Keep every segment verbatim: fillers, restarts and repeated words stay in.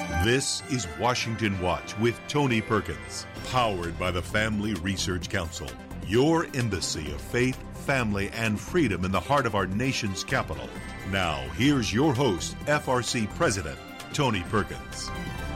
This is Washington Watch with Tony Perkins, powered by the Family Research Council, your embassy of faith, family, and freedom in the heart of our nation's capital. Now, here's your host, F R C President Tony Perkins.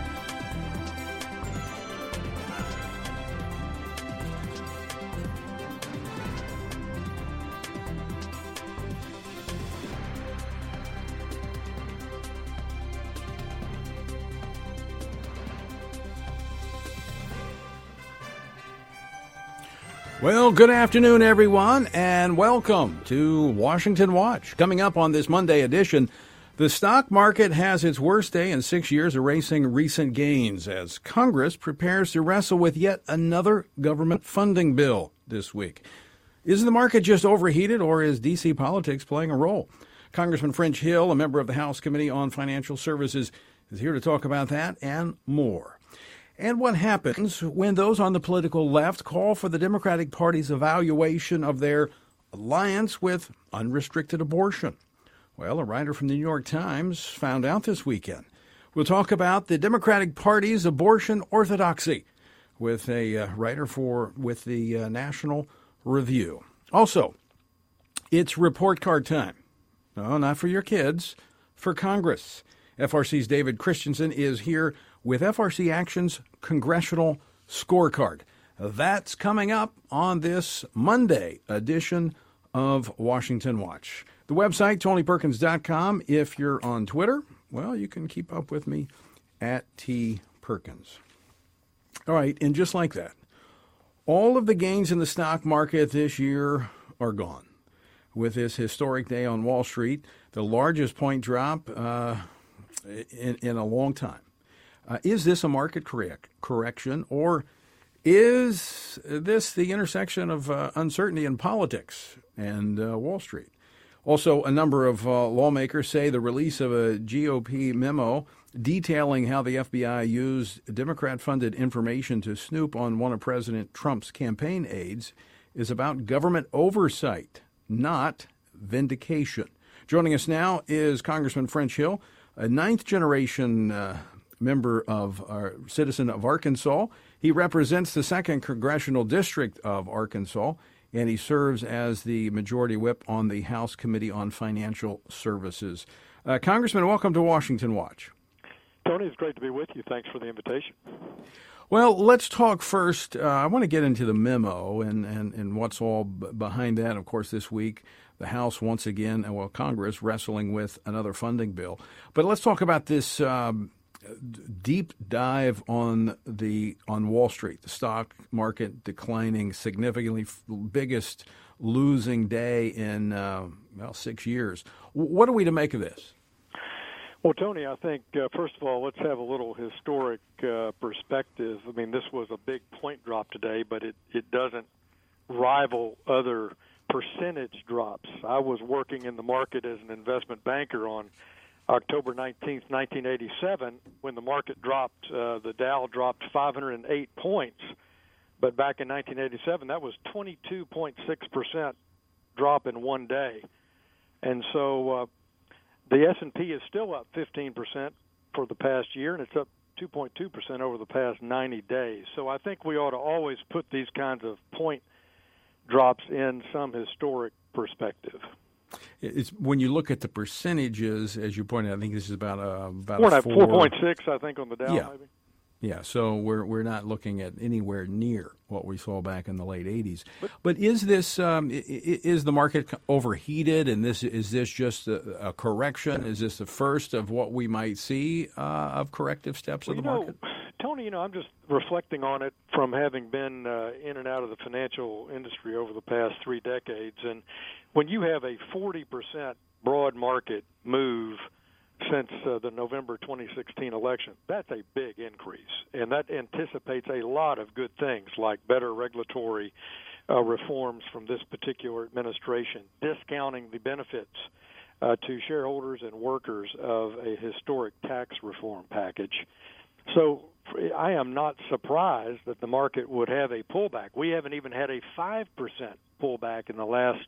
Well, good afternoon, everyone, and welcome to Washington Watch. Coming up on this Monday edition, the stock market has its worst day in six years, erasing recent gains as Congress prepares to wrestle with yet another government funding bill this week. Is the market just overheated, or is D C politics playing a role? Congressman French Hill, a member of the House Committee on Financial Services, is here to talk about that and more. And what happens when those on the political left call for the Democratic Party's evaluation of their alliance with unrestricted abortion? Well, a writer from the New York Times found out this weekend. We'll talk about the Democratic Party's abortion orthodoxy with a uh, writer for with the uh, National Review. Also, it's report card time. No, not for your kids, for Congress. F R C's David Christensen is here with F R C Action's Congressional Scorecard. That's coming up on this Monday edition of Washington Watch. The website, tony perkins dot com. If you're on Twitter, well, you can keep up with me at T Perkins. All right, and just like that, all of the gains in the stock market this year are gone. With this historic day on Wall Street, the largest point drop uh, in, in a long time. Uh, is this a market correct, correction, or is this the intersection of uh, uncertainty in politics and uh, Wall Street? Also, a number of uh, lawmakers say the release of a G O P memo detailing how the F B I used Democrat-funded information to snoop on one of President Trump's campaign aides is about government oversight, not vindication. Joining us now is Congressman French Hill, a ninth-generation uh, member of our citizen of Arkansas. He represents the second Congressional District of Arkansas, and he serves as the Majority Whip on the House Committee on Financial Services. Uh, Congressman, welcome to Washington Watch. Tony, it's great to be with you. Thanks for the invitation. Well, let's talk first. Uh, I want to get into the memo and, and, and what's all b- behind that. Of course, this week, the House once again, well, Congress wrestling with another funding bill. But let's talk about this um, deep dive on the on Wall Street, the stock market declining significantly, biggest losing day in uh, well six years. What are we to make of this? Well, Tony, I think uh, first of all, let's have a little historic uh, perspective. I mean, this was a big point drop today, but it it doesn't rival other percentage drops. I was working in the market as an investment banker on October nineteenth, nineteen eighty-seven, when the market dropped, uh, the Dow dropped five hundred eight points. But back in nineteen eighty-seven, that was twenty-two point six percent drop in one day. And so uh, the S and P is still up fifteen percent for the past year, and it's up two point two percent over the past ninety days. So I think we ought to always put these kinds of point drops in some historic perspective. It's when you look at the percentages, as you pointed out, I think this is about a about four, a four, four point six, I think, on the Dow. Yeah. Maybe. Yeah, so we're we're not looking at anywhere near what we saw back in the late eighties. But, but is this um, is the market overheated, and this is this just a, a correction? Is this the first of what we might see uh, of corrective steps well, of the you know, market? Tony, you know, I'm just reflecting on it from having been uh, in and out of the financial industry over the past three decades, and when you have a forty percent broad market move since uh, the November twenty sixteen election, that's a big increase, and that anticipates a lot of good things like better regulatory uh, reforms from this particular administration, discounting the benefits uh, to shareholders and workers of a historic tax reform package. So I am not surprised that the market would have a pullback. We haven't even had a five percent pullback in the last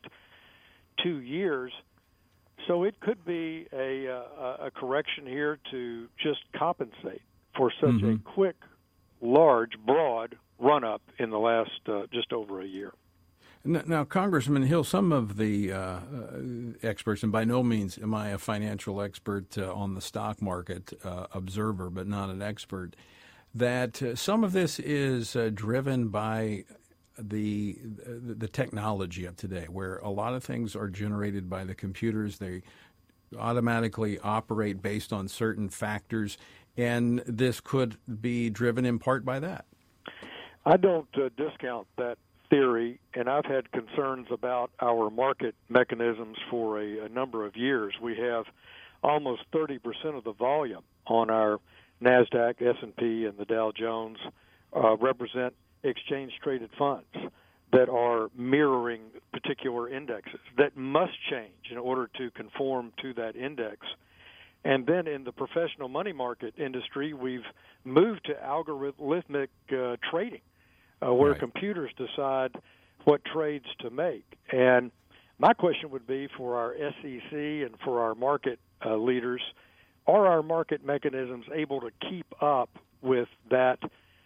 two years. So it could be a, a, a correction here to just compensate for such mm-hmm. a quick, large, broad run-up in the last uh, just over a year. Now, now, Congressman Hill, some of the uh, uh, experts, and by no means am I a financial expert uh, on the stock market, uh, observer, but not an expert, that uh, some of this is uh, driven by the the technology of today, where a lot of things are generated by the computers. They automatically operate based on certain factors, and this could be driven in part by that. I don't uh, discount that theory, and I've had concerns about our market mechanisms for a, a number of years. We have almost thirty percent of the volume on our NASDAQ, S and P, and the Dow Jones uh, represent exchange-traded funds that are mirroring particular indexes that must change in order to conform to that index. And then in the professional money market industry, we've moved to algorithmic uh, trading, uh, where right. computers decide what trades to make. And my question would be for our S E C and for our market uh, leaders, are our market mechanisms able to keep up with that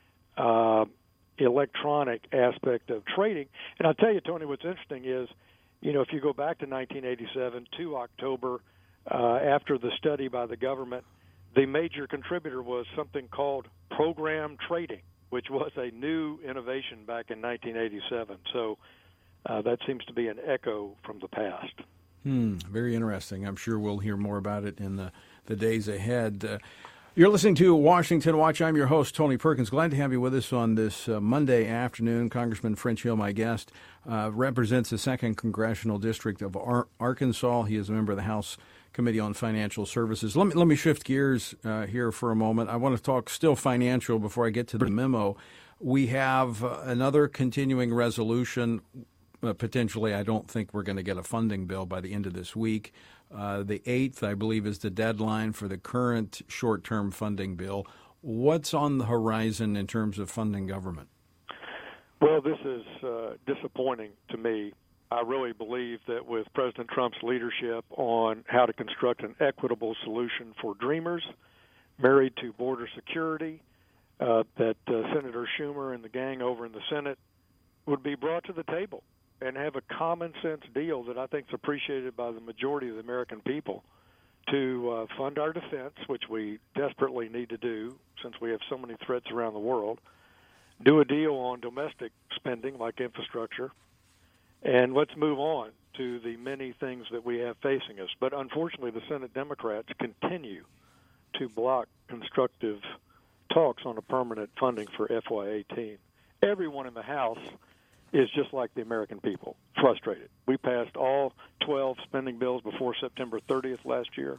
uh, electronic aspect of trading? And I'll tell you, Tony, what's interesting is, you know, if you go back to nineteen eighty-seven to October, uh, after the study by the government, the major contributor was something called program trading, which was a new innovation back in nineteen eighty-seven. So uh, that seems to be an echo from the past. Hmm, very interesting. I'm sure we'll hear more about it in the, the days ahead. Uh, You're listening to Washington Watch. I'm your host, Tony Perkins. Glad to have you with us on this uh, Monday afternoon. Congressman French Hill, my guest, uh, represents the second Congressional District of Ar- Arkansas. He is a member of the House Committee on Financial Services. Let me let me shift gears uh, here for a moment. I want to talk still financial before I get to the memo. We have uh, another continuing resolution. Uh, potentially, I don't think we're going to get a funding bill by the end of this week. Uh, the eighth, I believe, is the deadline for the current short-term funding bill. What's on the horizon in terms of funding government? Well, this is uh, disappointing to me. I really believe that with President Trump's leadership on how to construct an equitable solution for Dreamers married to border security, uh, that uh, Senator Schumer and the gang over in the Senate would be brought to the table and have a common-sense deal that I think is appreciated by the majority of the American people to uh, fund our defense, which we desperately need to do since we have so many threats around the world, do a deal on domestic spending like infrastructure, and let's move on to the many things that we have facing us. But unfortunately, the Senate Democrats continue to block constructive talks on a permanent funding for F Y eighteen. Everyone in the House is just like the American people, frustrated. We passed all twelve spending bills before September thirtieth last year,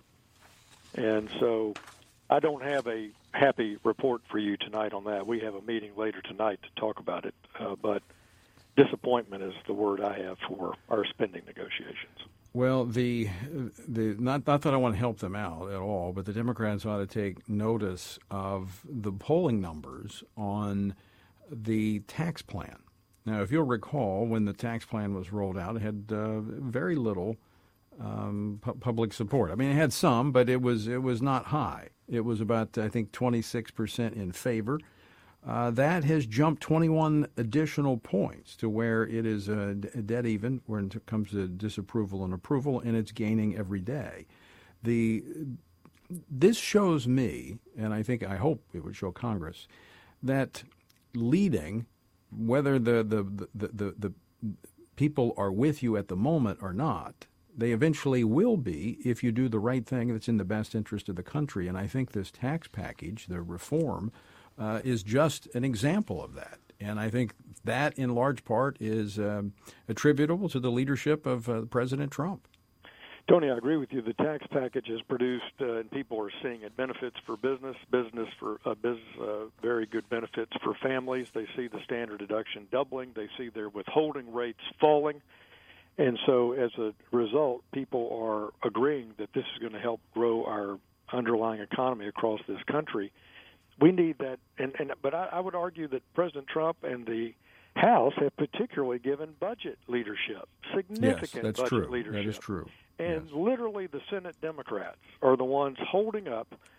and so I don't have a happy report for you tonight on that. We have a meeting later tonight to talk about it, uh, but disappointment is the word I have for our spending negotiations. Well, the the not not that I want to help them out at all, but the Democrats ought to take notice of the polling numbers on the tax plan. Now, if you'll recall, when the tax plan was rolled out, it had uh, very little um, pu- public support. I mean, it had some, but it was it was not high. It was about, I think, twenty-six percent in favor. Uh, that has jumped twenty-one additional points to where it is uh, d- dead even when it comes to disapproval and approval, and it's gaining every day. The this shows me, and I think I hope it would show Congress, that leading, whether the the, the, the, the people are with you at the moment or not, they eventually will be if you do the right thing that's in the best interest of the country. And I think this tax package, the reform, uh, is just an example of that. And I think that, in large part, is um, attributable to the leadership of uh, President Trump. Tony, I agree with you. The tax package is produced, uh, and people are seeing it. Benefits for business, business for uh, business, uh, very good benefits for families. They see the standard deduction doubling. They see their withholding rates falling. And so as a result, people are agreeing that this is going to help grow our underlying economy across this country. We need that. And, and but I, I would argue that President Trump and the House have particularly given budget leadership, significant yes, that's budget true. leadership. That is true. And yes. literally the Senate Democrats are the ones holding up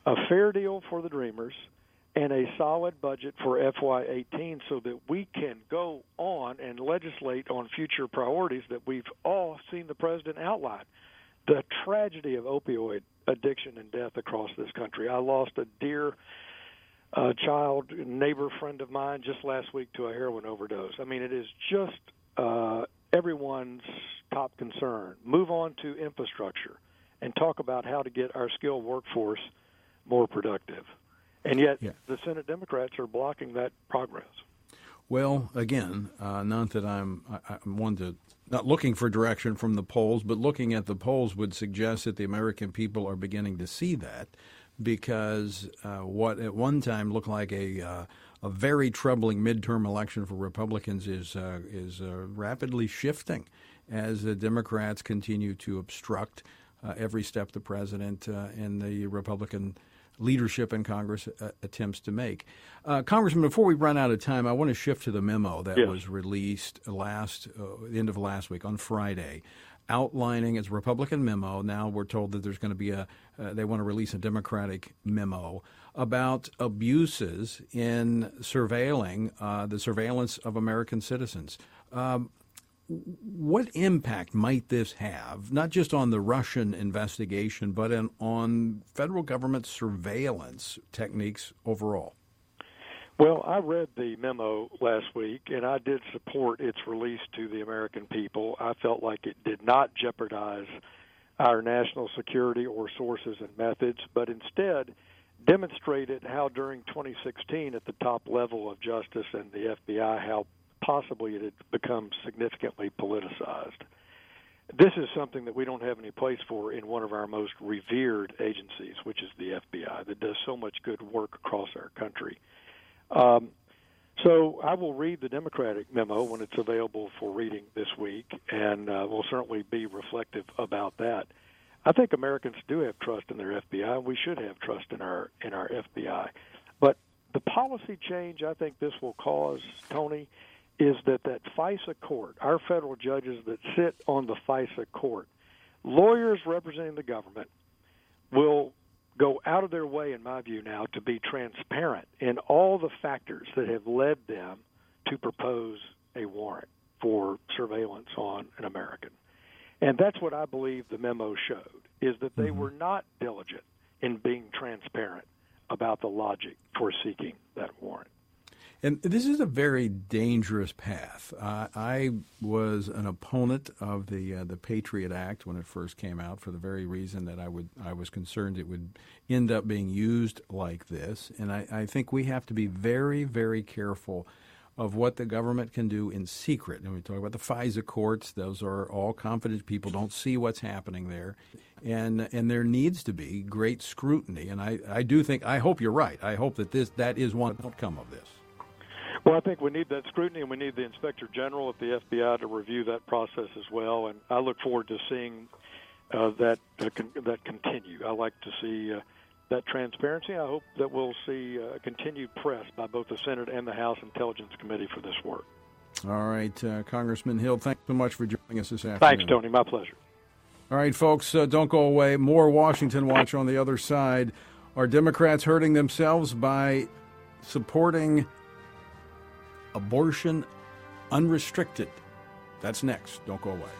a fair deal for the Dreamers, and a solid budget for F Y eighteen so that we can go on and legislate on future priorities that we've all seen the president outline. The tragedy of opioid addiction and death across this country. I lost a dear uh, child, neighbor, friend of mine just last week to a heroin overdose. I mean, it is just uh, everyone's top concern. Move on to infrastructure and talk about how to get our skilled workforce more productive. And yet yeah. the Senate Democrats are blocking that progress. Well, again, uh, not that I'm, I, I'm one to not looking for direction from the polls, but looking at the polls would suggest that the American people are beginning to see that, because uh, what at one time looked like a uh, a very troubling midterm election for Republicans is uh, is uh, rapidly shifting as the Democrats continue to obstruct uh, every step the president uh, and the Republican leadership in Congress uh, attempts to make. Uh, Congressman, before we run out of time, I want to shift to the memo that yes. was released last uh, end of last week on Friday, outlining as a Republican memo. Now we're told that there's going to be a uh, they want to release a Democratic memo about abuses in surveilling uh, the surveillance of American citizens. Um, What impact might this have, not just on the Russian investigation, but in, on federal government surveillance techniques overall? Well, I read the memo last week, and I did support its release to the American people. I felt like it did not jeopardize our national security or sources and methods, but instead demonstrated how during twenty sixteen at the top level of justice and the F B I, how possibly it had become significantly politicized. This is something that we don't have any place for in one of our most revered agencies, which is the F B I, that does so much good work across our country. Um, so I will read the Democratic memo when it's available for reading this week, and uh, will certainly be reflective about that. I think Americans do have trust in their F B I, and we should have trust in our in our F B I. But the policy change I think this will cause, Tony, is that that FISA court, our federal judges that sit on the FISA court, lawyers representing the government, will go out of their way, in my view now, to be transparent in all the factors that have led them to propose a warrant for surveillance on an American. And that's what I believe the memo showed, is that they mm-hmm. were not diligent in being transparent about the logic for seeking that warrant. And this is a very dangerous path. Uh, I was an opponent of the uh, the Patriot Act when it first came out, for the very reason that I would I was concerned it would end up being used like this. And I, I think we have to be very, very careful of what the government can do in secret. And we talk about the FISA courts; those are all confident people, don't see what's happening there, and and there needs to be great scrutiny. And I, I do think I hope you're right. I hope that this that is one outcome of this. Well, I think we need that scrutiny, and we need the Inspector General at the F B I to review that process as well. And I look forward to seeing uh, that uh, con- that continue. I like to see uh, that transparency. I hope that we'll see uh, continued press by both the Senate and the House Intelligence Committee for this work. All right, uh, Congressman Hill, thanks so much for joining us this afternoon. Thanks, Tony. My pleasure. All right, folks, uh, don't go away. More Washington Watch on the other side. Are Democrats hurting themselves by supporting abortion unrestricted? That's next. Don't go away.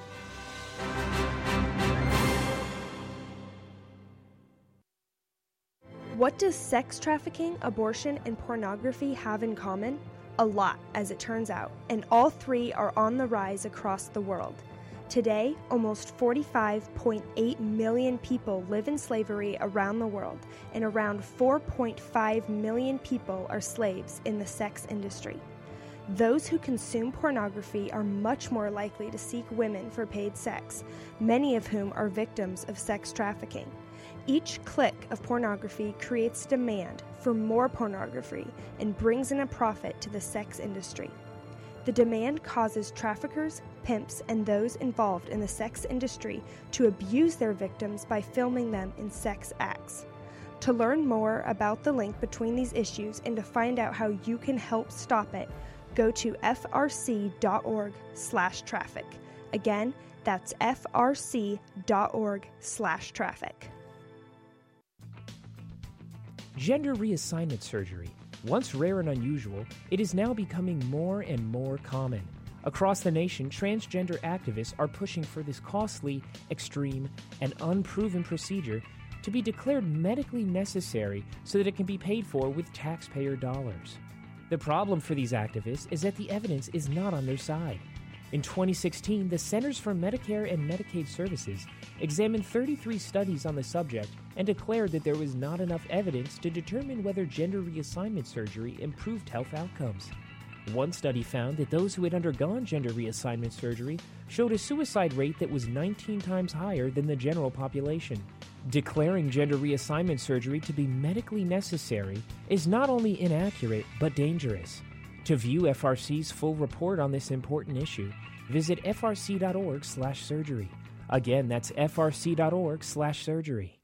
What does sex trafficking, abortion, and pornography have in common? A lot, as it turns out, and all three are on the rise across the world. Today, almost forty-five point eight million people live in slavery around the world, and around four point five million people are slaves in the sex industry. Those who consume pornography are much more likely to seek women for paid sex, many of whom are victims of sex trafficking. Each click of pornography creates demand for more pornography and brings in a profit to the sex industry. The demand causes traffickers, pimps, and those involved in the sex industry to abuse their victims by filming them in sex acts. To learn more about the link between these issues and to find out how you can help stop it, go to frc.org slash traffic. Again, that's frc.org slash traffic. Gender reassignment surgery. Once rare and unusual, it is now becoming more and more common. Across the nation, transgender activists are pushing for this costly, extreme, and unproven procedure to be declared medically necessary so that it can be paid for with taxpayer dollars. The problem for these activists is that the evidence is not on their side. In twenty sixteen, the Centers for Medicare and Medicaid Services examined thirty-three studies on the subject and declared that there was not enough evidence to determine whether gender reassignment surgery improved health outcomes. One study found that those who had undergone gender reassignment surgery showed a suicide rate that was nineteen times higher than the general population. Declaring gender reassignment surgery to be medically necessary is not only inaccurate, but dangerous. To view F R C's full report on this important issue, visit f r c dot org slash surgery. Again, that's f r c dot org slash surgery.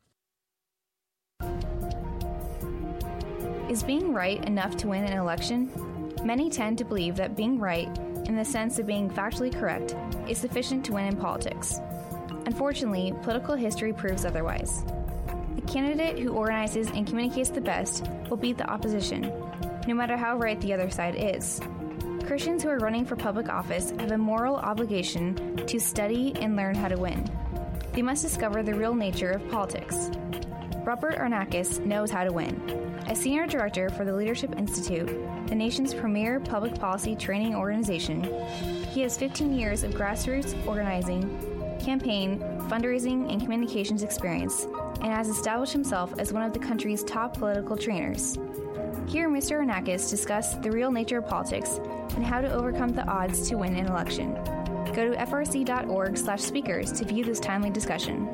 Is being right enough to win an election? Many tend to believe that being right, in the sense of being factually correct, is sufficient to win in politics. Unfortunately, political history proves otherwise. The candidate who organizes and communicates the best will beat the opposition, no matter how right the other side is. Christians who are running for public office have a moral obligation to study and learn how to win. They must discover the real nature of politics. Robert Arnakis knows how to win. As Senior Director for the Leadership Institute, the nation's premier public policy training organization, he has fifteen years of grassroots organizing, campaign, fundraising, and communications experience, and has established himself as one of the country's top political trainers. Here, Mister Arnakis discussed the real nature of politics and how to overcome the odds to win an election. Go to f r c dot org slash speakers to view this timely discussion.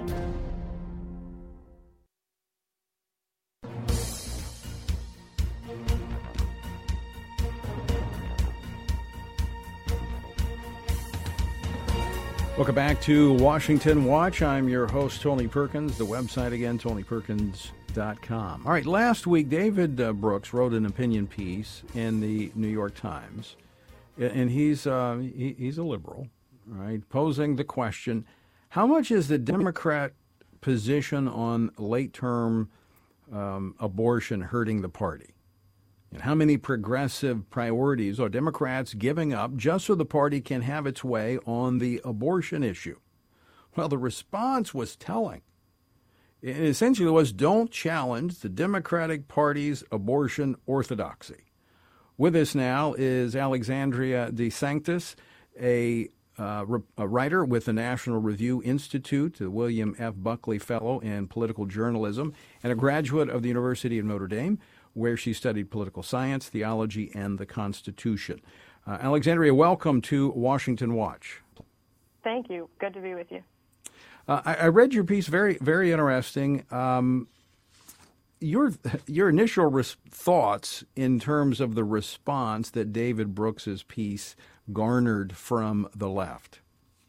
Welcome back to Washington Watch. I'm your host, Tony Perkins. The website again, tony perkins dot com. All right, last week, David uh, Brooks wrote an opinion piece in the New York Times, and he's uh, he, he's a liberal, right? Posing the question: how much is the Democrat position on late-term um, abortion hurting the party? And how many progressive priorities are Democrats giving up just so the party can have its way on the abortion issue? Well, the response was telling. It essentially was, don't challenge the Democratic Party's abortion orthodoxy. With us now is Alexandria DeSanctis, a, uh, a writer with the National Review Institute, the William F. Buckley Fellow in Political Journalism, and a graduate of the University of Notre Dame, where she studied political science, theology, and the Constitution. Uh, Alexandria, welcome to Washington Watch. Thank you. Good to be with you. Uh, I, I read your piece, very, very interesting. Um, your your initial res- thoughts in terms of the response that David Brooks's piece garnered from the left.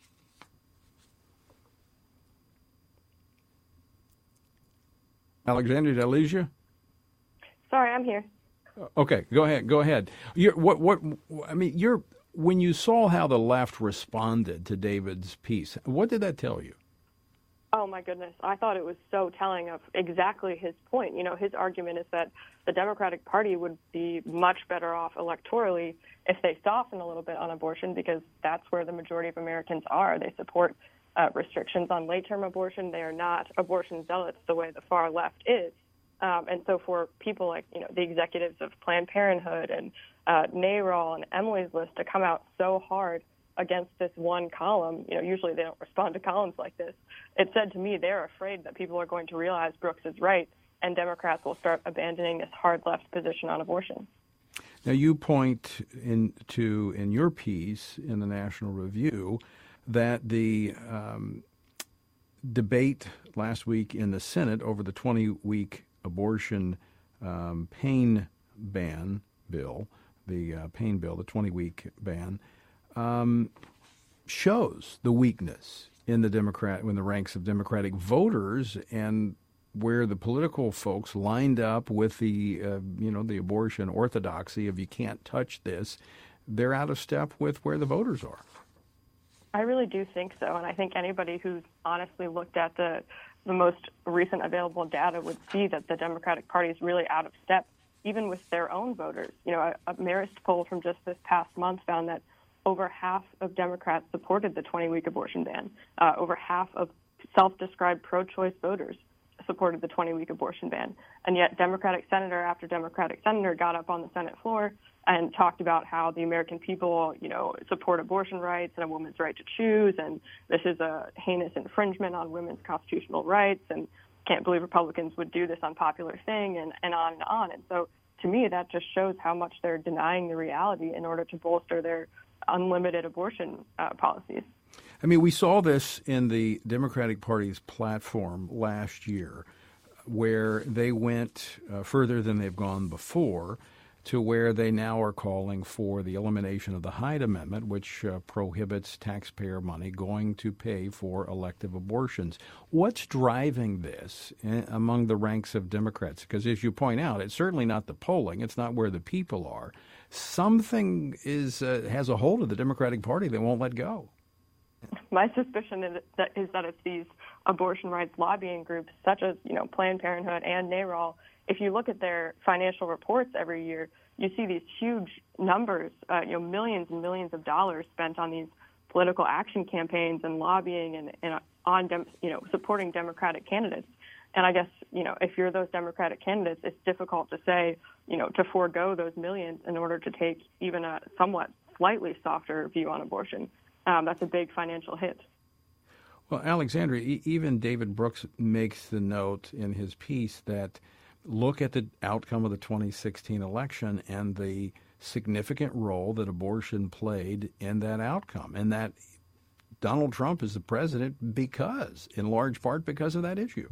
Alexandria, did I lose you? Sorry, I'm here. Okay, go ahead. Go ahead. You're, what? What? I mean, you're when you saw how the left responded to David's piece. What did that tell you? Oh my goodness! I thought it was so telling of exactly his point. You know, his argument is that the Democratic Party would be much better off electorally if they soften a little bit on abortion, because that's where the majority of Americans are. They support uh, restrictions on late-term abortion. They are not abortion zealots the way the far left is. Um, and so for people like, you know, the executives of Planned Parenthood and uh, NARAL and Emily's List to come out so hard against this one column, you know, usually they don't respond to columns like this. It said to me they're afraid that people are going to realize Brooks is right and Democrats will start abandoning this hard left position on abortion. Now, you point in to in your piece in the National Review that the um, debate last week in the Senate over the twenty-week abortion um, pain ban bill, the uh, pain bill, the twenty-week ban, um, shows the weakness in the Democrat, in the ranks of Democratic voters, and where the political folks lined up with the, uh, you know, the abortion orthodoxy of you can't touch this, they're out of step with where the voters are. I really do think so, and I think anybody who's honestly looked at the the most recent available data would see that the Democratic Party is really out of step, even with their own voters. You know, a, a Marist poll from just this past month found that over half of Democrats supported the twenty-week abortion ban. Uh, over half of self-described pro-choice voters supported the twenty-week abortion ban. And yet Democratic senator after Democratic senator got up on the Senate floor and talked about how the American people, you know, support abortion rights and a woman's right to choose, and this is a heinous infringement on women's constitutional rights, and can't believe Republicans would do this unpopular thing, and, and on and on. And so to me, that just shows how much they're denying the reality in order to bolster their unlimited abortion uh, policies. I mean, we saw this in the Democratic Party's platform last year, where they went uh, further than they've gone before, to where they now are calling for the elimination of the Hyde Amendment, which uh, prohibits taxpayer money going to pay for elective abortions. What's driving this in, among the ranks of Democrats? Because as you point out, it's certainly not the polling. It's not where the people are. Something is uh, has a hold of the Democratic Party that won't let go. My suspicion is that, is that it's these abortion rights lobbying groups, such as, you know, Planned Parenthood and NARAL. If you look at their financial reports every year, you see these huge numbers, uh, you know, millions and millions of dollars spent on these political action campaigns and lobbying and, and on, dem- you know, supporting Democratic candidates. And I guess, you know, if you're those Democratic candidates, it's difficult to say, you know, to forego those millions in order to take even a somewhat slightly softer view on abortion. Um, that's a big financial hit. Well, Alexandria, e- even David Brooks makes the note in his piece that look at the outcome of the twenty sixteen election and the significant role that abortion played in that outcome, and that Donald Trump is the president because, in large part, because of that issue.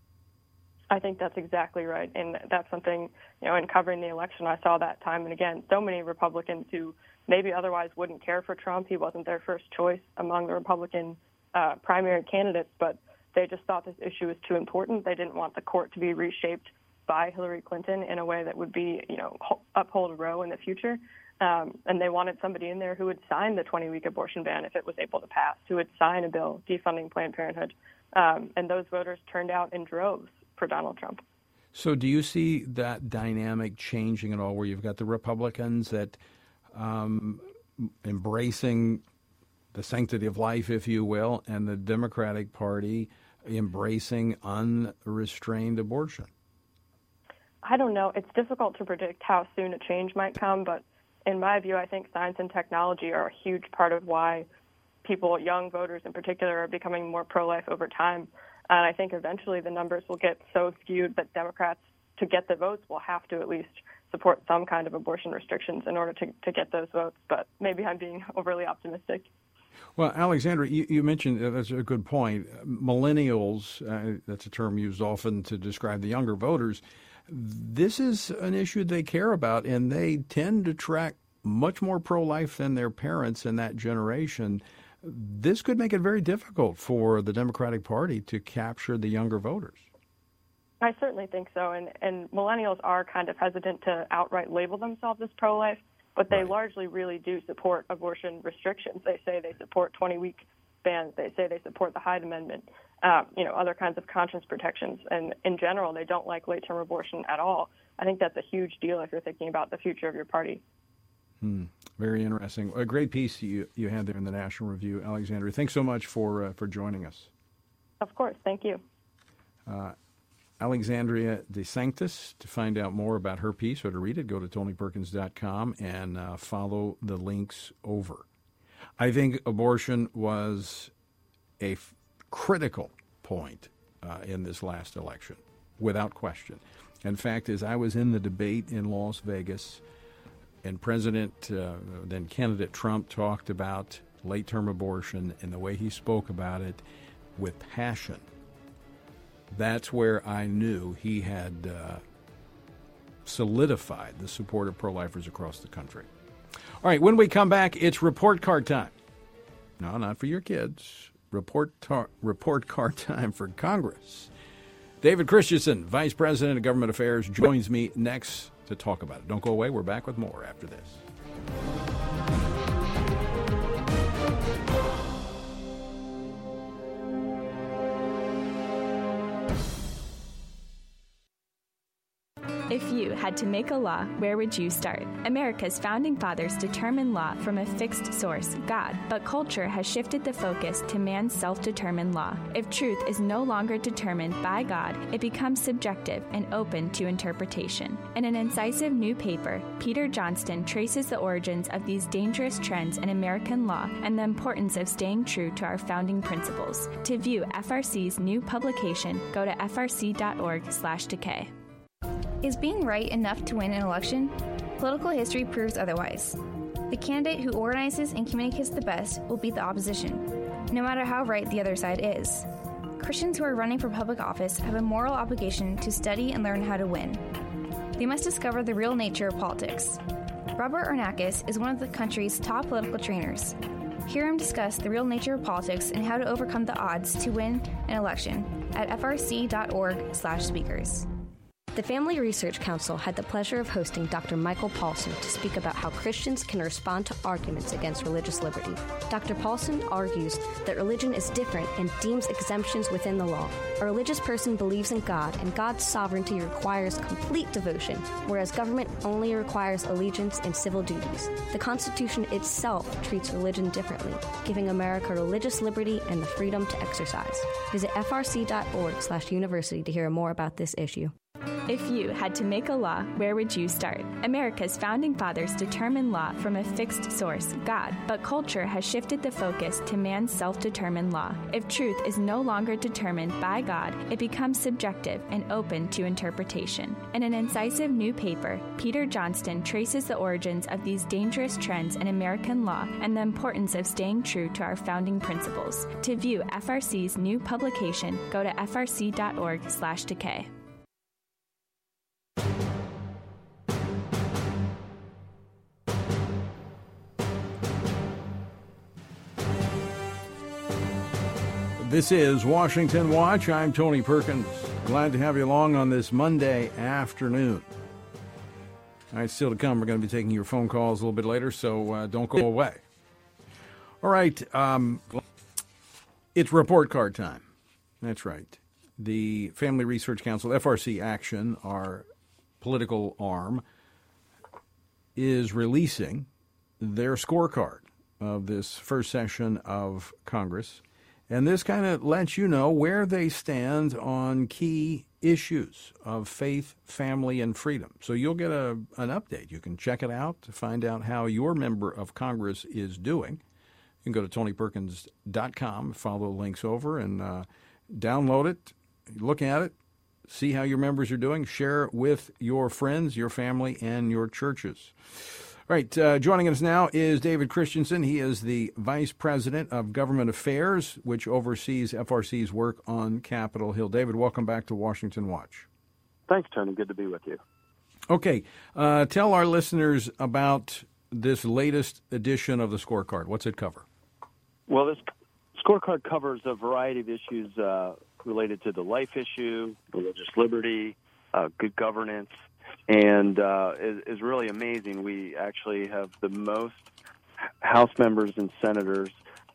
I think that's exactly right, and that's something, you know, in covering the election, I saw that time and again. So many Republicans who maybe otherwise wouldn't care for Trump. He wasn't their first choice among the Republican uh, primary candidates, but they just thought this issue was too important. They didn't want the court to be reshaped by Hillary Clinton in a way that would be, you know, uphold Roe in the future. Um, and they wanted somebody in there who would sign the twenty-week abortion ban if it was able to pass, who would sign a bill defunding Planned Parenthood. Um, and those voters turned out in droves for Donald Trump. So do you see that dynamic changing at all, where you've got the Republicans that um, embracing the sanctity of life, if you will, and the Democratic Party embracing unrestrained abortion? I don't know. It's difficult to predict how soon a change might come, but in my view, I think science and technology are a huge part of why people, young voters in particular, are becoming more pro-life over time. And I think eventually the numbers will get so skewed that Democrats, to get the votes, will have to at least support some kind of abortion restrictions in order to, to get those votes. But maybe I'm being overly optimistic. Well, Alexandra, you, you mentioned, uh, that's a good point, millennials, uh, that's a term used often to describe the younger voters. This is an issue they care about, and they tend to track much more pro-life than their parents in that generation. This could make it very difficult for the Democratic Party to capture the younger voters. I certainly think so, and, and millennials are kind of hesitant to outright label themselves as pro-life, but they right. largely really do support abortion restrictions. They say they support twenty-week bans. They say they support the Hyde Amendment, uh, you know, other kinds of conscience protections. And in general, they don't like late-term abortion at all. I think that's a huge deal if you're thinking about the future of your party. Hmm. Very interesting. A great piece you you had there in the National Review, Alexandria. Thanks so much for uh, for joining us. Of course. Thank you. Uh, Alexandria DeSanctis. To find out more about her piece or to read it, go to Tony Perkins dot com and uh, follow the links over. I think abortion was a f- critical point uh, in this last election, without question. In fact, as I was in the debate in Las Vegas, and President, uh, then candidate Trump talked about late-term abortion and the way he spoke about it with passion, that's where I knew he had uh, solidified the support of pro-lifers across the country. All right, when we come back, it's report card time. No, not for your kids. Report, tar- report card time for Congress. David Christensen, Vice President of Government Affairs, joins me next to talk about it. Don't go away. We're back with more after this. If you had to make a law, where would you start? America's founding fathers determined law from a fixed source, God, but culture has shifted the focus to man's self-determined law. If truth is no longer determined by God, it becomes subjective and open to interpretation. In an incisive new paper, Peter Johnston traces the origins of these dangerous trends in American law and the importance of staying true to our founding principles. To view F R C's new publication, go to f r c dot org slash decay. Is being right enough to win an election? Political history proves otherwise. The candidate who organizes and communicates the best will beat the opposition, no matter how right the other side is. Christians who are running for public office have a moral obligation to study and learn how to win. They must discover the real nature of politics. Robert Arnakis is one of the country's top political trainers. Hear him discuss the real nature of politics and how to overcome the odds to win an election at f r c dot org slash speakers. The Family Research Council had the pleasure of hosting Doctor Michael Paulson to speak about how Christians can respond to arguments against religious liberty. Doctor Paulson argues that religion is different and deems exemptions within the law. A religious person believes in God, and God's sovereignty requires complete devotion, whereas government only requires allegiance and civil duties. The Constitution itself treats religion differently, giving America religious liberty and the freedom to exercise. Visit f r c dot org slash university to hear more about this issue. If you had to make a law, where would you start? America's founding fathers determined law from a fixed source, God, but culture has shifted the focus to man's self-determined law. If truth is no longer determined by God, it becomes subjective and open to interpretation. In an incisive new paper, Peter Johnston traces the origins of these dangerous trends in American law and the importance of staying true to our founding principles. To view F R C's new publication, go to f r c dot org slash decay. This is Washington Watch. I'm Tony Perkins. Glad to have you along on this Monday afternoon. All right, still to come, we're going to be taking your phone calls a little bit later, so uh, don't go away. All right, um, it's report card time. That's right. The Family Research Council, F R C Action, our political arm, is releasing their scorecard of this first session of Congress. And this kind of lets you know where they stand on key issues of faith, family, and freedom. So you'll get a, an update. You can check it out to find out how your member of Congress is doing. You can go to tony perkins dot com, follow the links over, and uh, download it, look at it, see how your members are doing, share it with your friends, your family, and your churches. All right, uh, joining us now is David Christensen. He is the Vice President of Government Affairs, which oversees F R C's work on Capitol Hill. David, welcome back to Washington Watch. Thanks, Tony. Good to be with you. Okay, uh, tell our listeners about this latest edition of the scorecard. What's it cover? Well, this scorecard covers a variety of issues uh, related to the life issue, religious liberty, uh, good governance, and uh, is, is really amazing. We actually have the most House members and senators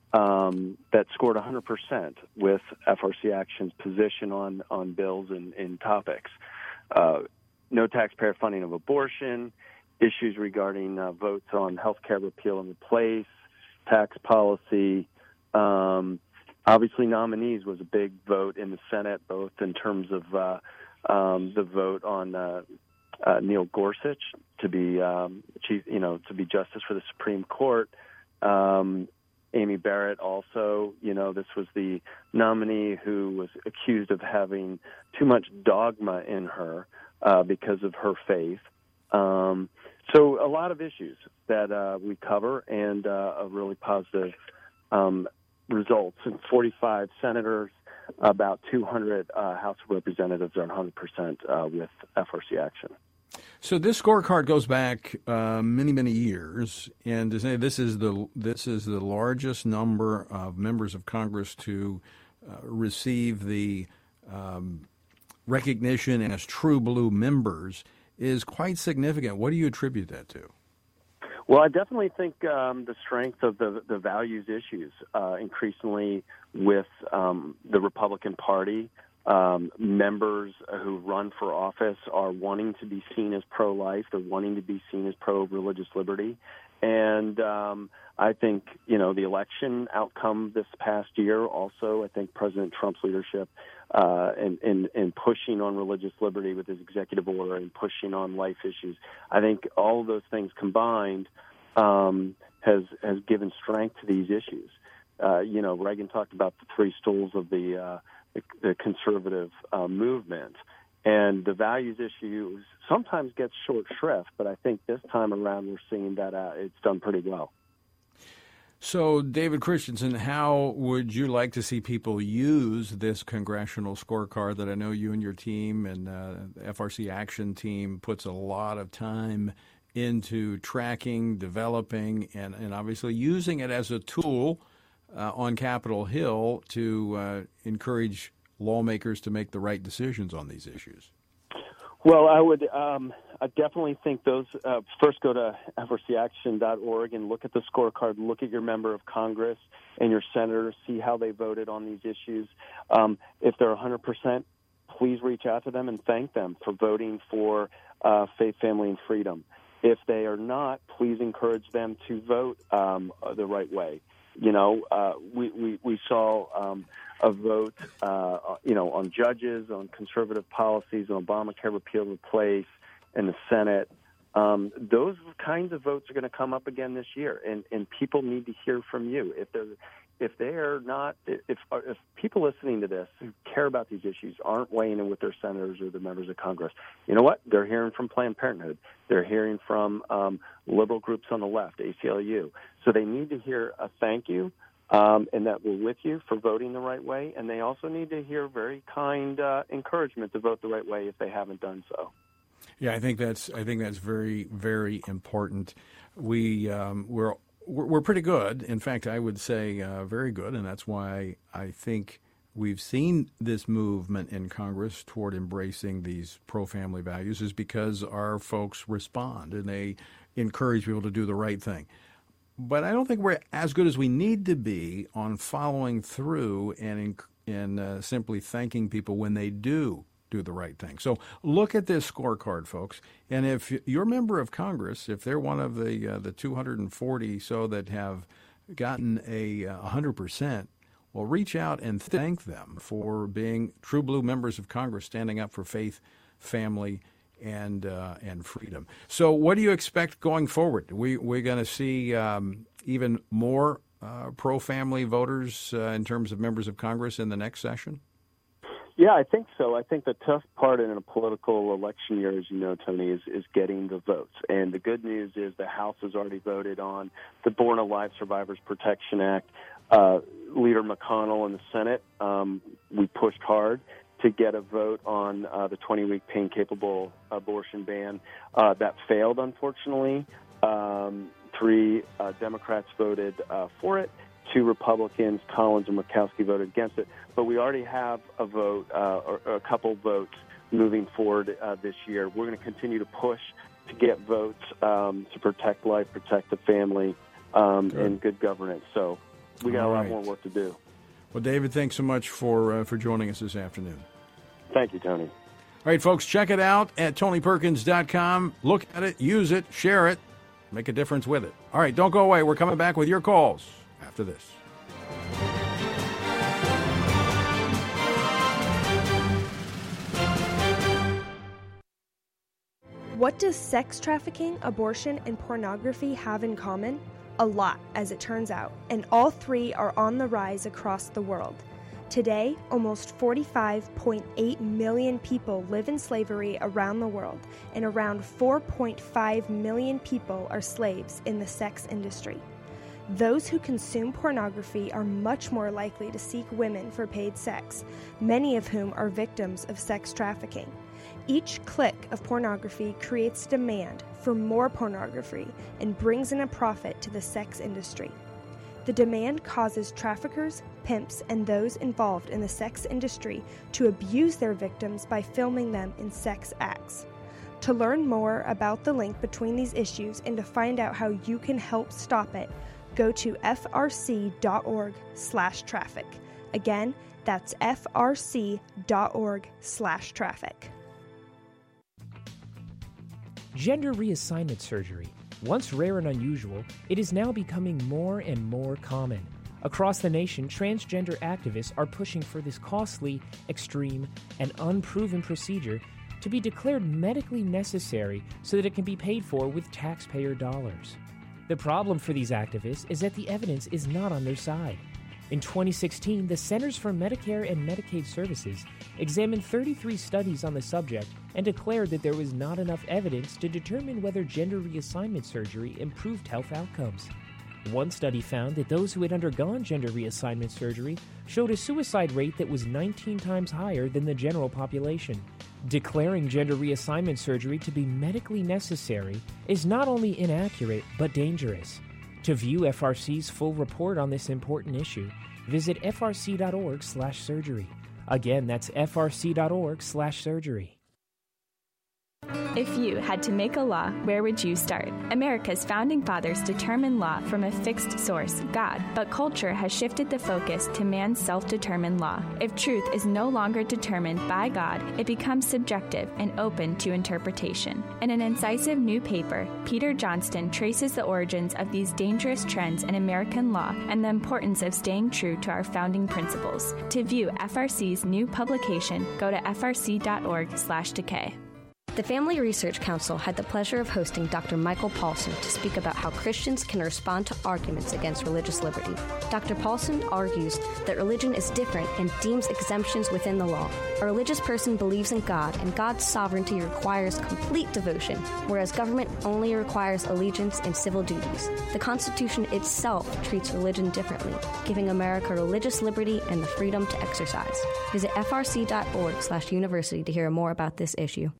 um, that scored one hundred percent with F R C Action's position on, on bills and, and topics. Uh, no taxpayer funding of abortion, issues regarding uh, votes on health care repeal and replace, tax policy. Um, obviously, nominees was a big vote in the Senate, both in terms of uh, um, the vote on uh, uh, Neil Gorsuch to be, um, chief, you know, to be justice for the Supreme Court. Um, Amy Barrett also, you know, this was the nominee who was accused of having too much dogma in her uh, because of her faith. Um, so a lot of issues that uh, we cover, and uh, a really positive um, results. And forty-five senators, about two hundred uh, House of Representatives are one hundred percent uh, with F R C Action. So this scorecard goes back uh, many, many years, and to say this is the this is the largest number of members of Congress to uh, receive the um, recognition as true blue members is quite significant. What do you attribute that to? Well, I definitely think um, the strength of the, the values issues uh, increasingly with um, the Republican Party um, members who run for office are wanting to be seen as pro-life. They're wanting to be seen as pro-religious liberty. And um, I think, you know, the election outcome this past year also, I think President Trump's leadership uh, in, in, in pushing on religious liberty with his executive order and pushing on life issues, I think all of those things combined um, has has given strength to these issues. Uh, you know, Reagan talked about the three stools of the, uh, the, the conservative uh, movement. And the values issue sometimes gets short shrift, but I think this time around we're seeing that uh, it's done pretty well. So, David Christensen, how would you like to see people use this congressional scorecard that I know you and your team and uh, the F R C Action team puts a lot of time into tracking, developing, and, and obviously using it as a tool uh, on Capitol Hill to uh, encourage lawmakers to make the right decisions on these issues? Well, I would um, I definitely think those uh, first go to F R C action dot org and look at the scorecard, look at your member of Congress and your senator, see how they voted on these issues. Um, if they're one hundred percent, please reach out to them and thank them for voting for uh, faith, family, and freedom. If they are not, please encourage them to vote um, the right way. You know, uh, we, we, we saw um, a vote, uh, you know, on judges, on conservative policies, on Obamacare repeal, replace, in the Senate. Um, those kinds of votes are going to come up again this year, and, and people need to hear from you. If they're if they are not, if if people listening to this who care about these issues aren't weighing in with their senators or the members of Congress, you know what? They're hearing from Planned Parenthood. They're hearing from um, liberal groups on the left, A C L U. So they need to hear a thank you, um, and that we're with you for voting the right way. And they also need to hear very kind uh, encouragement to vote the right way if they haven't done so. Yeah, I think that's I think that's very, very important. We um, we're we're pretty good. In fact, I would say uh, very good, and that's why I think we've seen this movement in Congress toward embracing these pro-family values is because our folks respond and they encourage people to do the right thing. But I don't think we're as good as we need to be on following through and in, in uh, simply thanking people when they do do the right thing. So look at this scorecard, folks. And if you're a member of Congress, if they're one of the uh, the two hundred forty so that have gotten a uh, one hundred percent, well, reach out and thank them for being true blue members of Congress, standing up for faith, family, and uh, and freedom. So what do you expect going forward? We, we're going to see um, even more uh, pro-family voters uh, in terms of members of Congress in the next session? Yeah, I think so. I think the tough part in a political election year, as you know, Tony, is, is getting the votes. And the good news is the House has already voted on the Born Alive Survivors Protection Act. Uh, Leader McConnell in the Senate, um, we pushed hard to get a vote on uh, the twenty-week pain-capable abortion ban. Uh, that failed, unfortunately. Um, three uh, Democrats voted uh, for it. Two Republicans, Collins and Murkowski, voted against it. But we already have a vote, uh, or, or a couple votes moving forward uh, this year. We're going to continue to push to get votes um, to protect life, protect the family, um, good. and good governance. So we got All a lot right. more work to do. Well, David, thanks so much for uh, for joining us this afternoon. Thank you, Tony. All right, folks, check it out at Tony Perkins dot com. Look at it, use it, share it, make a difference with it. All right, don't go away. We're coming back with your calls after this. What does sex trafficking, abortion, and pornography have in common? A lot, as it turns out, and all three are on the rise across the world. Today, almost forty-five point eight million people live in slavery around the world, and around four point five million people are slaves in the sex industry. Those who consume pornography are much more likely to seek women for paid sex, many of whom are victims of sex trafficking. Each click of pornography creates demand for more pornography and brings in a profit to the sex industry. The demand causes traffickers, pimps, and those involved in the sex industry to abuse their victims by filming them in sex acts. To learn more about the link between these issues and to find out how you can help stop it, go to F R C dot org slash traffic. Again, That's F R C dot org slash traffic. Gender reassignment surgery. Once rare and unusual, it is now becoming more and more common. Across the nation, transgender activists are pushing for this costly, extreme, and unproven procedure to be declared medically necessary so that it can be paid for with taxpayer dollars. The problem for these activists is that the evidence is not on their side. In twenty sixteen, the Centers for Medicare and Medicaid Services examined thirty-three studies on the subject and declared that there was not enough evidence to determine whether gender reassignment surgery improved health outcomes. One study found that those who had undergone gender reassignment surgery showed a suicide rate that was nineteen times higher than the general population. Declaring gender reassignment surgery to be medically necessary is not only inaccurate, but dangerous. To view F R C's full report on this important issue, visit F R C dot org slash surgery. Again, that's F R C dot org slash surgery. If you had to make a law, where would you start? America's founding fathers determined law from a fixed source, God, but culture has shifted the focus to man's self-determined law. If truth is no longer determined by God, it becomes subjective and open to interpretation. In an incisive new paper, Peter Johnston traces the origins of these dangerous trends in American law and the importance of staying true to our founding principles. To view F R C's new publication, go to F R C dot org slash decay. The Family Research Council had the pleasure of hosting Doctor Michael Paulson to speak about how Christians can respond to arguments against religious liberty. Doctor Paulson argues that religion is different and deems exemptions within the law. A religious person believes in God, and God's sovereignty requires complete devotion, whereas government only requires allegiance and civil duties. The Constitution itself treats religion differently, giving America religious liberty and the freedom to exercise. Visit F R C dot org slash university to hear more about this issue.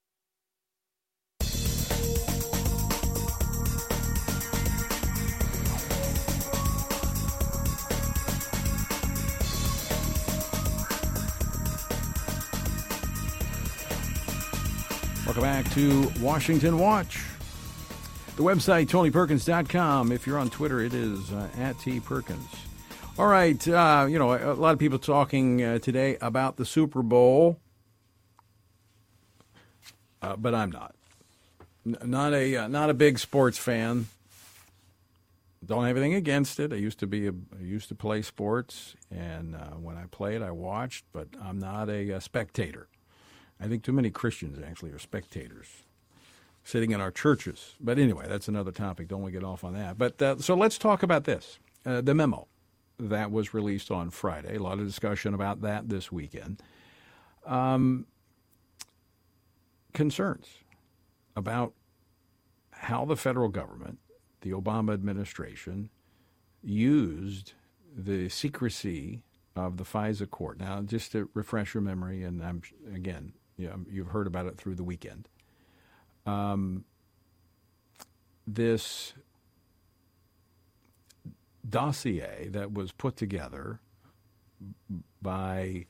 Welcome back to Washington Watch. The website, Tony Perkins dot com. If you're on Twitter, it is uh, at T Perkins. All right, uh, you know, a, a lot of people talking uh, today about the Super Bowl, uh, but I'm not. N- not a uh, not a big sports fan. Don't have anything against it. I used to be a, I used to play sports, and uh, when I played, I watched, but I'm not a, a spectator. I think too many Christians actually are spectators sitting in our churches. But anyway, that's another topic. Don't want to get off on that. But uh, so let's talk about this, uh, the memo that was released on Friday. A lot of discussion about that this weekend. Um, concerns about how the federal government, the Obama administration, used the secrecy of the FISA court. Now, just to refresh your memory, and I'm again, you know, you've heard about it through the weekend. Um, this dossier that was put together by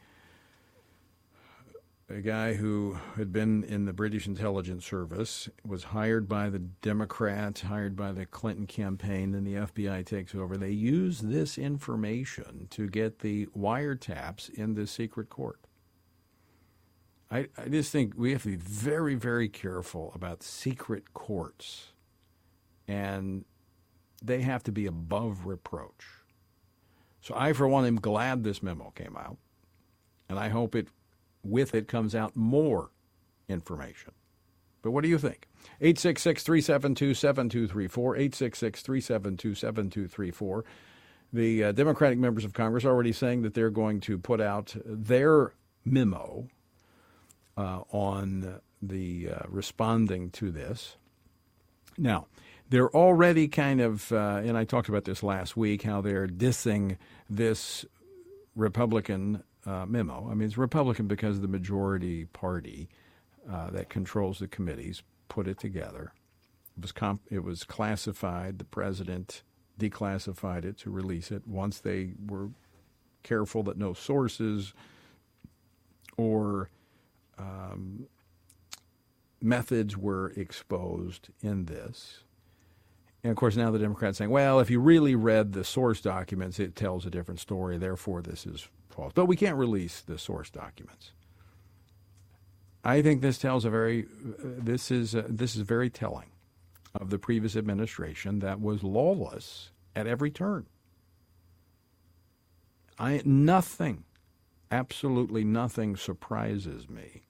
a guy who had been in the British intelligence service, was hired by the Democrats, hired by the Clinton campaign, then the F B I takes over. They use this information to get the wiretaps in the secret court. I, I just think we have to be very, very careful about secret courts, and they have to be above reproach. So I, for one, am glad this memo came out, and I hope it with it comes out more information. But what do you think? eight six six, three seven two, seven two three four, eight six six, three seven two, seven two three four. The uh, Democratic members of Congress are already saying that they're going to put out their memo uh, on the uh, responding to this. Now, they're already kind of, uh, and I talked about this last week, how they're dissing this Republican Uh, memo. I mean, it's Republican because the majority party uh, that controls the committees put it together. It was comp- it was classified. The president declassified it to release it once they were careful that no sources or um, methods were exposed in this. And, of course, now the Democrats saying, well, if you really read the source documents, it tells a different story. Therefore, this is false. But we can't release the source documents. I think this tells a very, uh, this is uh, this is very telling of the previous administration that was lawless at every turn. I nothing, absolutely nothing surprises me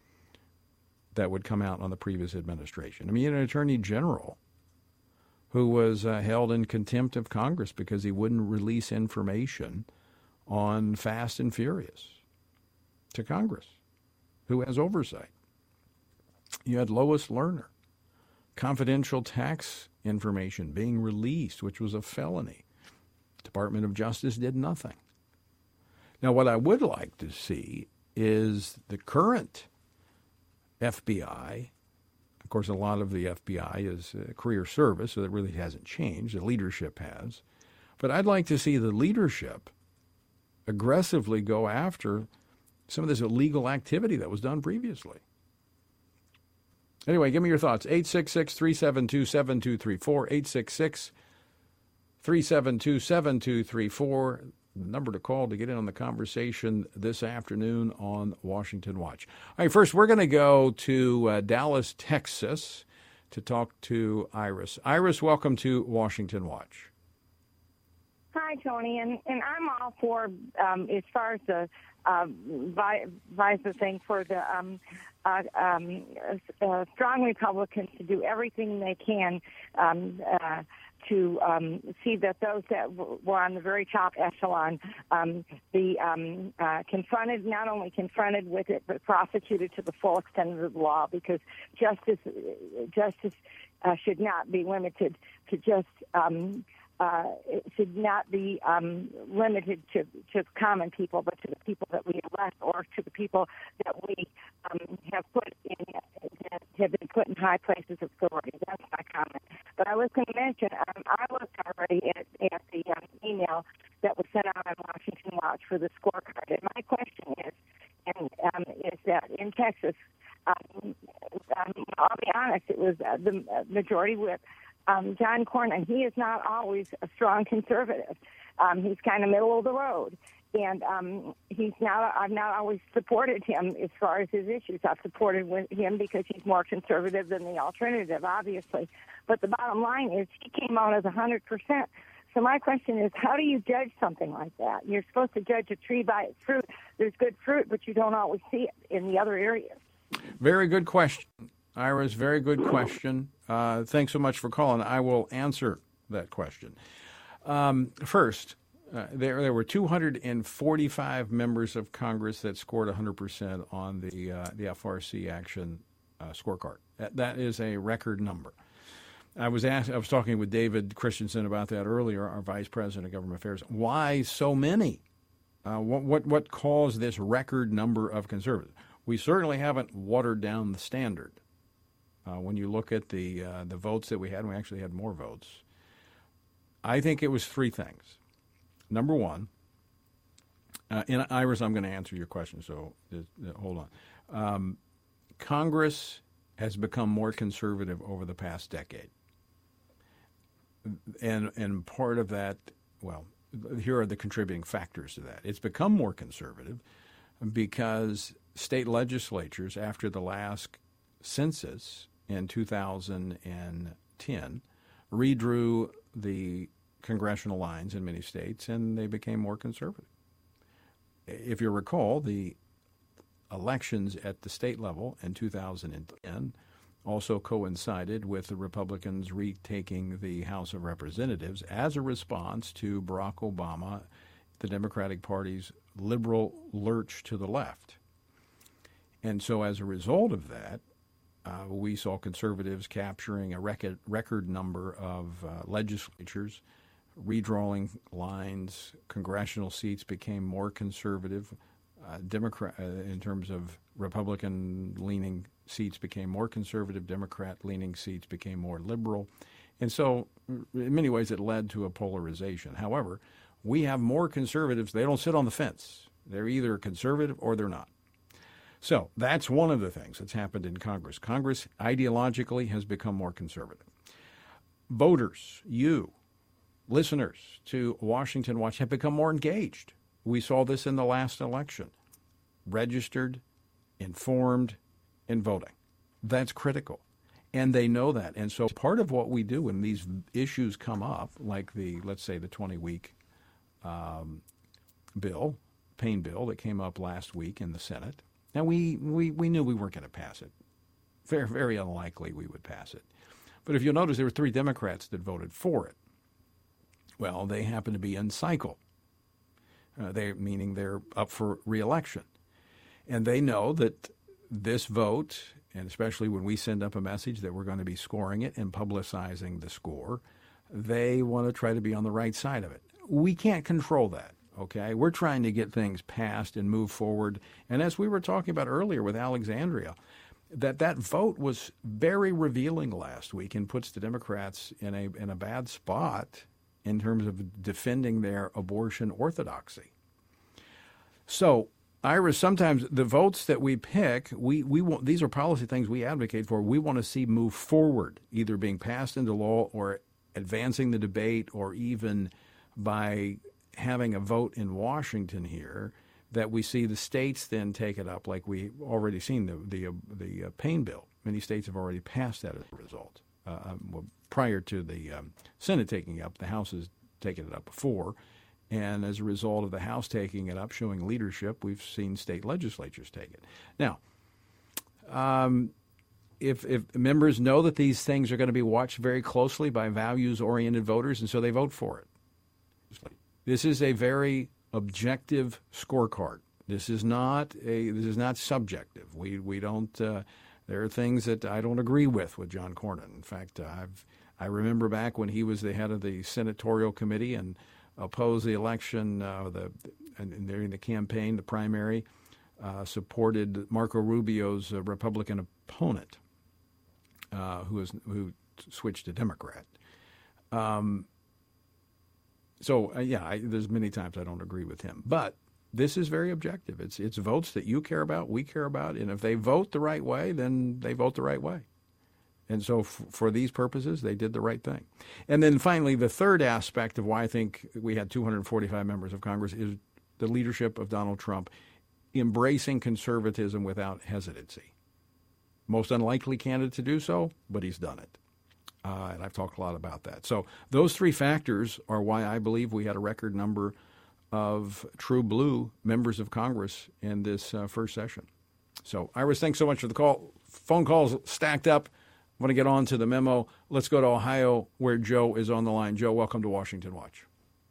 that would come out on the previous administration. I mean, an attorney general who was uh, held in contempt of Congress because he wouldn't release information on Fast and Furious to Congress, who has oversight. You had Lois Lerner, confidential tax information being released, which was a felony. Department of Justice did nothing. Now, what I would like to see is the current F B I. Of course, a lot of the F B I is uh, career service, so that really hasn't changed. The leadership has. But I'd like to see the leadership aggressively go after some of this illegal activity that was done previously. Anyway, give me your thoughts. eight six six, three seven two, seven two three four, eight six six, three seven two, seven two three four. The number to call to get in on the conversation this afternoon on Washington Watch. All right, first we're going to go to uh, Dallas, Texas, to talk to Iris. Iris, welcome to Washington Watch. Hi, Tony, and, and I'm all for, um, as far as the uh, visa thing, for the um, uh, um, uh, strong Republicans to do everything they can um, uh, to um, see that those that w- were on the very top echelon um, be um, uh, confronted, not only confronted with it, but prosecuted to the full extent of the law, because justice justice uh, should not be limited to just um, uh, it should not be um, limited to, to common people, but to the people that we elect or to the people that we um, have put in, that have been put in high places of authority. That's my comment. But I was going to mention, um, I looked already at, at the um, email that was sent out on Washington Watch for the scorecard. And my question is, and um, is that in Texas, um, um, I'll be honest, it was uh, the majority whip, um, John Cornyn. He is not always a strong conservative. Um, he's kind of middle of the road. And um, he's not. I've not always supported him as far as his issues. I've supported with him because he's more conservative than the alternative, obviously. But the bottom line is he came out as one hundred percent. So my question is, how do you judge something like that? You're supposed to judge a tree by its fruit. There's good fruit, but you don't always see it in the other areas. Very good question, Iris. Very good question. Uh, thanks so much for calling. I will answer that question. Um, first, Uh, there, there were two hundred forty-five members of Congress that scored one hundred percent on the uh, the F R C action uh, scorecard. That, that is a record number. I was asked, I was talking with David Christensen about that earlier, our Vice President of Government Affairs. Why so many? Uh, what, what what caused this record number of conservatives? We certainly haven't watered down the standard. Uh, when you look at the uh, the votes that we had, we actually had more votes. I think it was three things. Number one, uh, and Iris, I'm going to answer your question, so uh, hold on. Um, Congress has become more conservative over the past decade. And and part of that, well, here are the contributing factors to that. It's become more conservative because state legislatures, after the last census in two thousand ten, redrew the congressional lines in many states, and they became more conservative. If you recall, the elections at the state level in two thousand ten also coincided with the Republicans retaking the House of Representatives as a response to Barack Obama, the Democratic Party's liberal lurch to the left. And so as a result of that, uh, we saw conservatives capturing a record, record number of uh, legislatures, redrawing lines. Congressional seats became more conservative. Uh, Democrat, uh, in terms of Republican-leaning seats, became more conservative. Democrat-leaning seats became more liberal. And so, in many ways, it led to a polarization. However, we have more conservatives. They don't sit on the fence. They're either conservative or they're not. So that's one of the things that's happened in Congress. Congress ideologically has become more conservative. Voters, you, listeners to Washington Watch, have become more engaged. We saw this in the last election. Registered, informed, and voting. That's critical. And they know that. And so part of what we do when these issues come up, like the, let's say, the twenty-week um, bill, Payne bill that came up last week in the Senate. Now, we, we, we knew we weren't going to pass it. Very, very unlikely we would pass it. But if you'll notice, there were three Democrats that voted for it. Well, they happen to be in cycle, uh, they meaning they're up for re-election. And they know that this vote, and especially when we send up a message that we're going to be scoring it and publicizing the score, they want to try to be on the right side of it. We can't control that, okay? We're trying to get things passed and move forward. And as we were talking about earlier with Alexandria, that that vote was very revealing last week and puts the Democrats in a in a bad spot in terms of defending their abortion orthodoxy. So, Ira, sometimes the votes that we pick, we, we want, these are policy things we advocate for. We want to see move forward, either being passed into law or advancing the debate, or even by having a vote in Washington here that we see the states then take it up, like we already seen the the, uh, the uh, Payne bill. Many states have already passed that as a result. Uh, um, well, prior to the um, Senate taking it up, the House has taken it up before. And as a result of the House taking it up, showing leadership, we've seen state legislatures take it. Now, um, if, if members know that these things are going to be watched very closely by values-oriented voters, and so they vote for it. This is a very objective scorecard. This is not a. This is not subjective. We we don't. Uh, there are things that I don't agree with with John Cornyn. In fact, uh, I've I remember back when he was the head of the senatorial committee and opposed the election, uh, the and during the campaign, the primary, uh, supported Marco Rubio's uh, Republican opponent, uh, who was who switched to Democrat. Um, so uh, yeah, I, there's many times I don't agree with him, but this is very objective. It's it's votes that you care about, we care about, and if they vote the right way, then they vote the right way. And so f- for these purposes, they did the right thing. And then finally, the third aspect of why I think we had two hundred forty-five members of Congress is the leadership of Donald Trump embracing conservatism without hesitancy. Most unlikely candidate to do so, but he's done it. Uh, and I've talked a lot about that. So those three factors are why I believe we had a record number of true blue members of Congress in this uh, first session. So, Iris, thanks so much for the call. Phone calls stacked up. I want to get on to the memo. Let's go to Ohio, where Joe is on the line. Joe, welcome to Washington Watch.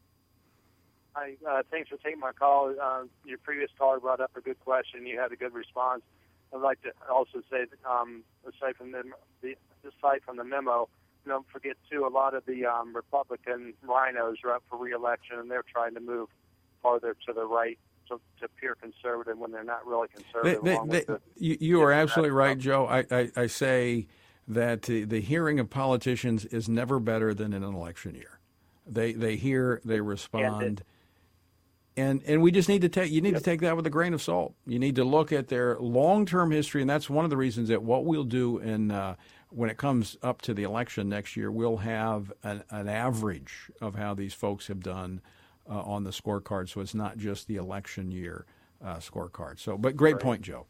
Hi, uh, thanks for taking my call. Uh, your previous caller brought up a good question. You had a good response. I'd like to also say, that, um, aside from the, the aside from the memo, don't forget too, a lot of the um, Republican rhinos are up for re-election, and they're trying to move farther to the right, to, to pure conservative when they're not really conservative. They, they, they, the, you you are absolutely right, Joe. I, I, I say that the, the hearing of politicians is never better than in an election year. They they hear, they respond, and and we just need to take you need yep. to take that with a grain of salt. You need to look at their long-term history, and that's one of the reasons that what we'll do in uh, when it comes up to the election next year, we'll have an, an average of how these folks have done uh, on the scorecard. So it's not just the election year uh, scorecard. So, but great right. point, Joe.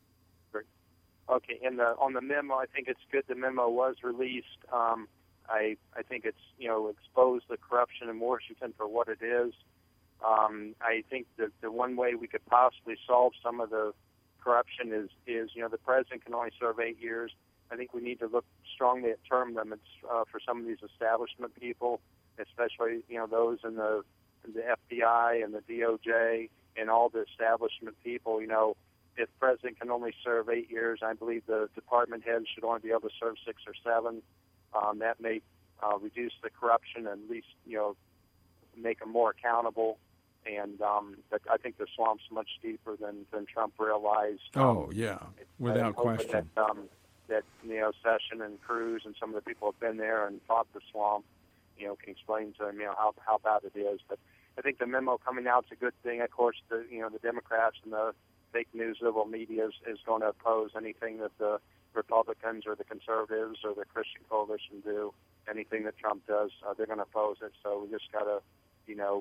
Okay, and the, on the memo, I think it's good the memo was released. Um, I I think it's, you know, exposed the corruption in Washington for what it is. Um, I think that the one way we could possibly solve some of the corruption is, is, you know, the president can only serve eight years. I think we need to look strongly at term limits uh, for some of these establishment people, especially, you know, those in the, in the F B I and the D O J and all the establishment people, you know. If the president can only serve eight years, I believe the department heads should only be able to serve six or seven. Um, that may uh, reduce the corruption and at least, you know, make them more accountable. And um, but I think the swamp's much deeper than, than Trump realized. Oh, um, yeah, without question. That, um, that, you know, Sessions and Cruz and some of the people who have been there and fought the swamp, you know, can explain to them, you know, how, how bad it is. But I think the memo coming out is a good thing. Of course, the, you know, the Democrats and the fake news liberal media is, is going to oppose anything that the Republicans or the conservatives or the Christian coalition do. Anything that Trump does, uh, they're going to oppose it. So we just got to, you know,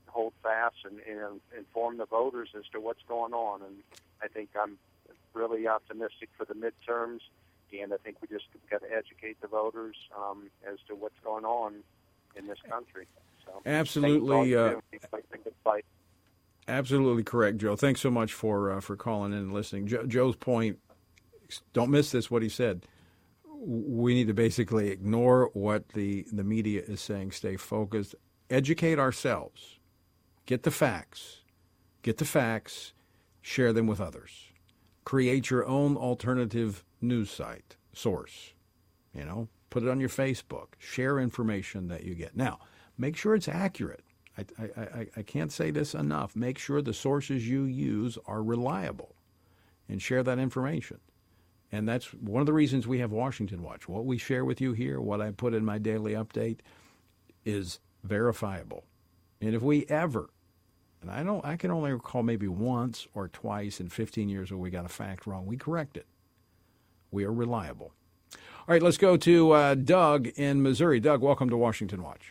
hold fast and, and inform the voters as to what's going on. And I think I'm really optimistic for the midterms, and I think we just got to educate the voters um, as to what's going on in this country. So, absolutely, uh, fight. Absolutely correct, Joe. Thanks so much for uh, for calling in and listening. Jo- Joe's point, don't miss this, what he said. We need to basically ignore what the, the media is saying, stay focused, educate ourselves, get the facts, get the facts, share them with others. Create your own alternative news site, source, you know, put it on your Facebook, share information that you get. Now, make sure it's accurate. I, I, I, I can't say this enough. Make sure the sources you use are reliable and share that information. And that's one of the reasons we have Washington Watch. What we share with you here, what I put in my daily update, is verifiable. And if we ever, and I don't, I can only recall maybe once or twice in fifteen years where we got a fact wrong, we correct it. We are reliable. All right, let's go to uh, Doug in Missouri. Doug, welcome to Washington Watch.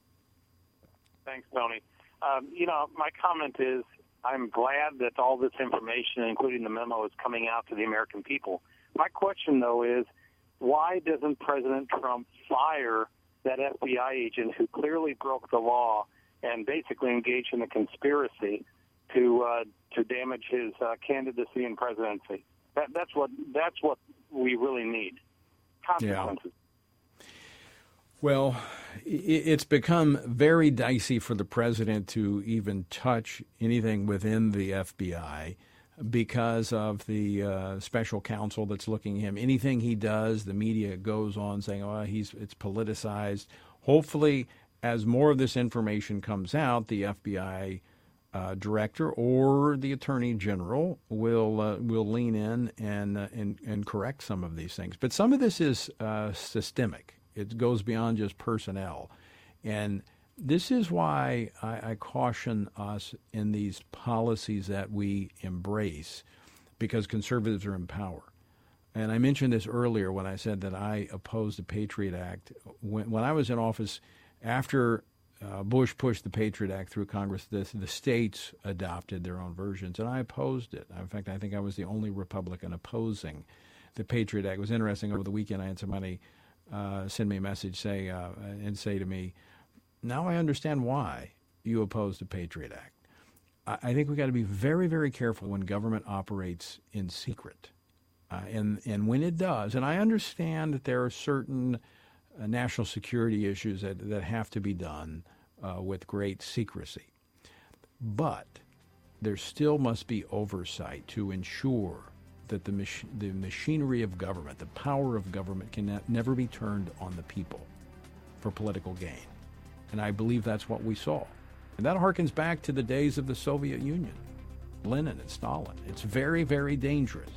Thanks, Tony. Um, you know, my comment is I'm glad that all this information, including the memo, is coming out to the American people. My question, though, is why doesn't President Trump fire that F B I agent who clearly broke the law and basically engaged in a conspiracy to uh, to damage his uh, candidacy and presidency? That, that's what that's what we really need. Consequences. Yeah. Well, it's become very dicey for the president to even touch anything within the F B I because of the uh, special counsel that's looking at him. Anything he does, the media goes on saying, "Oh, he's it's politicized." Hopefully, as more of this information comes out, the F B I uh, director or the attorney general will uh, will lean in and, uh, and and correct some of these things. But some of this is uh, systemic. It goes beyond just personnel. And this is why I, I caution us in these policies that we embrace, because conservatives are in power. And I mentioned this earlier when I said that I opposed the Patriot Act. When, when I was in office, after uh, Bush pushed the Patriot Act through Congress, the, the states adopted their own versions, and I opposed it. In fact, I think I was the only Republican opposing the Patriot Act. It was interesting. Over the weekend, I had somebody Uh, send me a message say uh, and say to me, now I understand why you oppose the Patriot Act. I, I think we've got to be very, very careful when government operates in secret. Uh, and, and when it does, and I understand that there are certain uh, national security issues that, that have to be done uh, with great secrecy. But there still must be oversight to ensure that the, mach- the machinery of government, the power of government, can ne- never be turned on the people for political gain. And I believe that's what we saw. And that harkens back to the days of the Soviet Union, Lenin and Stalin. It's very, very dangerous.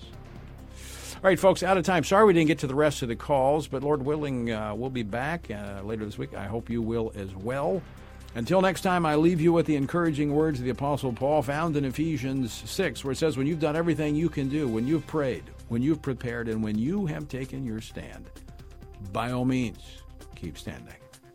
All right, folks, out of time. Sorry we didn't get to the rest of the calls, but Lord willing, uh, we'll be back uh, later this week. I hope you will as well. Until next time, I leave you with the encouraging words of the Apostle Paul found in Ephesians six, where it says, when you've done everything you can do, when you've prayed, when you've prepared, and when you have taken your stand, by all means, keep standing.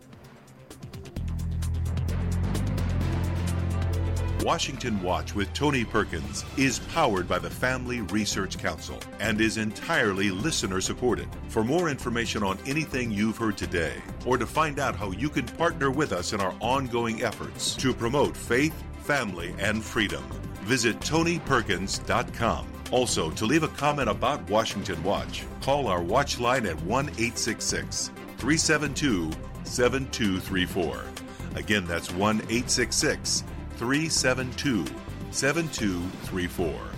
Washington Watch with Tony Perkins is powered by the Family Research Council and is entirely listener-supported. For more information on anything you've heard today, or to find out how you can partner with us in our ongoing efforts to promote faith, family, and freedom, visit tony perkins dot com. Also, to leave a comment about Washington Watch, call our watch line at one eight six six, three seven two, seven two three four. Again, that's one eight six six, three seven two, seven two three four.